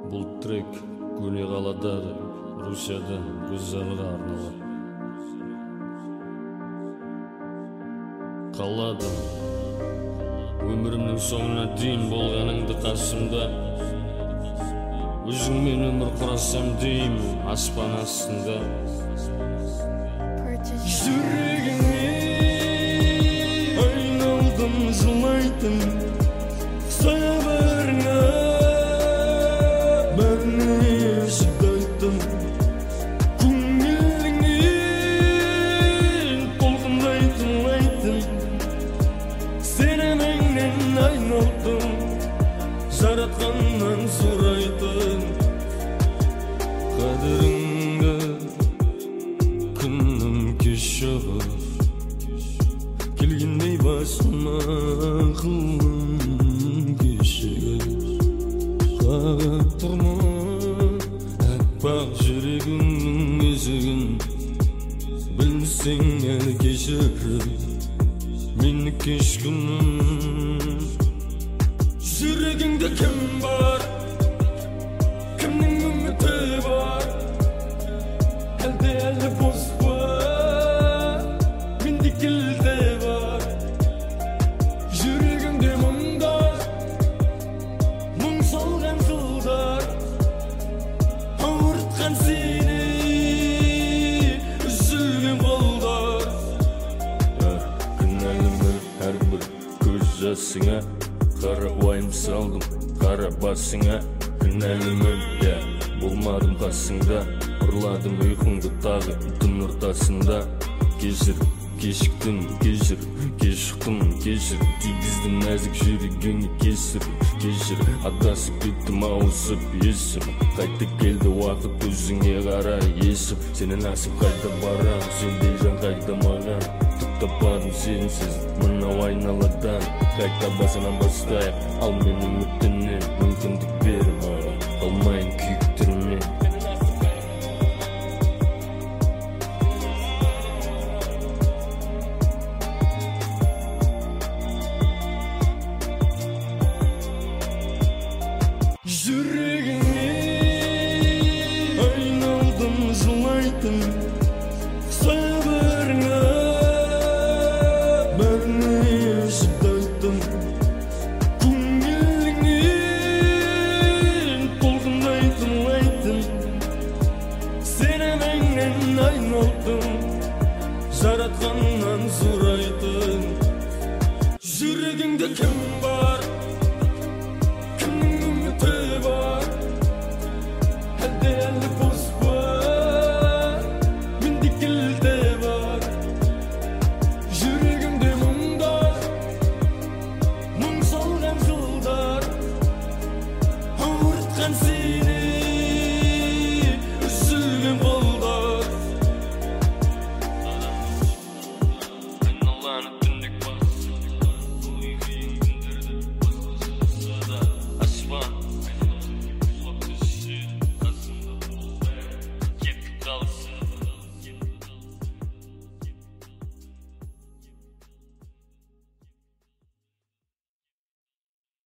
Бұл трек көне қаладағы Русияда Гүлзарға арналған. Қаладым өмірімнің соңына дейін болғаныңды қасымда, өзіңмен өмір құрасам деймін аспан астында. Жүрегіңе айналдым жылайтын сабырыңа, бәріне ешікті айттым. Көңіліңнен толқындай тыңлайтын сеніміңнен айналдым, жаратқаннан сұрайтын қадіріңді. Күнім кешігіп келгендей басыма ақылым кешігіп қағып тұрмын аппақ жүрегімнің есігін. Білсең әлі кешіріп мені кешкінім. Жүрегіңде кім бар, кімнің үміті бар, әлде бос па, менде келде бар. Жүрегіңде мұңдар, мұң солған жылдар, ауыртқан сені үзілген қолдар. Кінәлімі әрбір көз жасыңа, қара уайым салдым қара басыңа. Кінәлімі болмадым қасыңда, ұрладым ұйқыңды тағы түн ортасында. Кешір, кешіктім, кешір, кешіктім, кешір, тигіздім нәзік жүрегіңе кесір. Кешір, адасып кеттім ауысып есім, қайта келді уақыт өзіңе қарай есіп. Сенен асып қайда барам, сендей жан қайда маған, түк таппадым сенсіз мынау айналадан. Қайта басынан бастайық, ал мен үміттенем, мүмкіндік бер маған, қалмайын күйіктірме. Жүрегіңе айналдым жылайтын сабырыңа, бәріне ешікті айттым. Көңіліңнен толқындай тыңлайтын сеніміңнен айналдым, жаратқаннан сұрайтын. Жүрегіңде кім бар,